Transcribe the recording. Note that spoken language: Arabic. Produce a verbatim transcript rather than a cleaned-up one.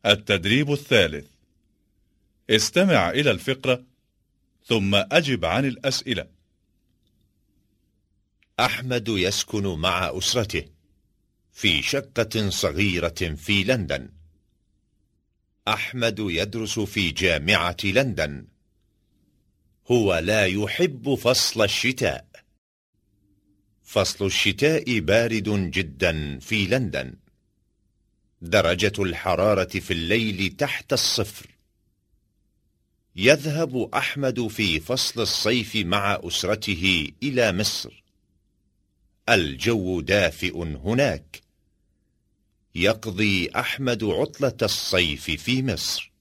التدريب الثالث. استمع إلى الفقرة ثم أجب عن الأسئلة. أحمد يسكن مع أسرته في شقة صغيرة في لندن. أحمد يدرس في جامعة لندن. هو لا يحب فصل الشتاء. فصل الشتاء بارد جدا في لندن. درجة الحرارة في الليل تحت الصفر. يذهب أحمد في فصل الصيف مع أسرته إلى مصر. الجو دافئ هناك. يقضي أحمد عطلة الصيف في مصر.